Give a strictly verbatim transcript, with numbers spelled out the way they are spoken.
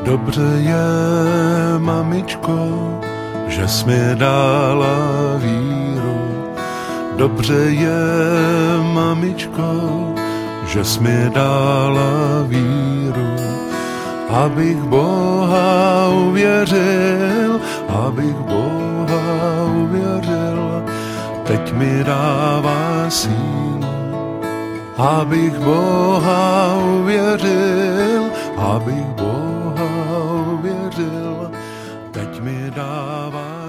Dobře je, mamičko, že jsi mi dala víru. Dobře je, mamičko, že jsi mi dala víru. Abych Boha uvěřil, abych Boha uvěřil, teď mi dává sílu. Abych Boha uvěřil, abych Boha uvěřil, teď mi dává